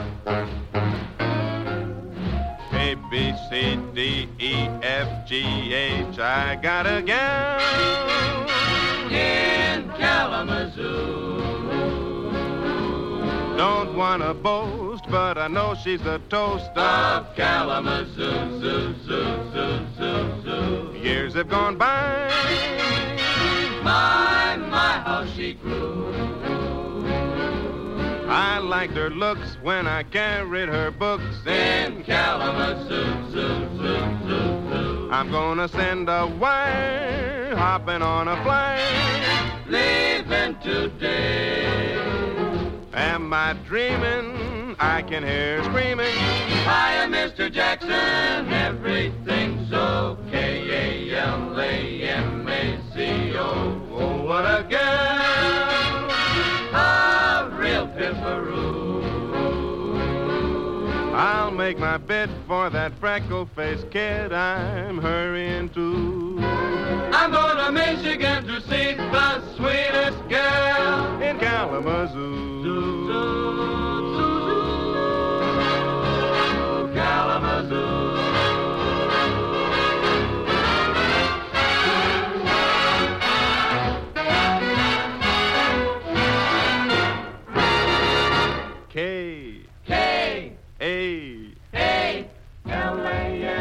A, B, C, D, E, F, G, H. I got a gal in Kalamazoo. Don't wanna boast, but I know she's the toast of Kalamazoo, zoo, zoo, zoo, zoo, zoo. Years have gone by. My, how she grew. I liked her looks when I carried her books in Kalamazoo, zoo, zoo, zoo, zoo. I'm gonna send a wire, hopping on a flight, leaving today. Am I dreaming? I can hear screaming. Hiya, Mr. Jackson, everything's okay. A-L-A-M-A-Z-O. Oh, what a girl! A real pimperoo. I'll make my bid for that freckle-faced kid I'm hurrying to. I'm going to Michigan to see the sweetest girl in Kalamazoo. Kalamazoo. K. K. A. A. L-A-M.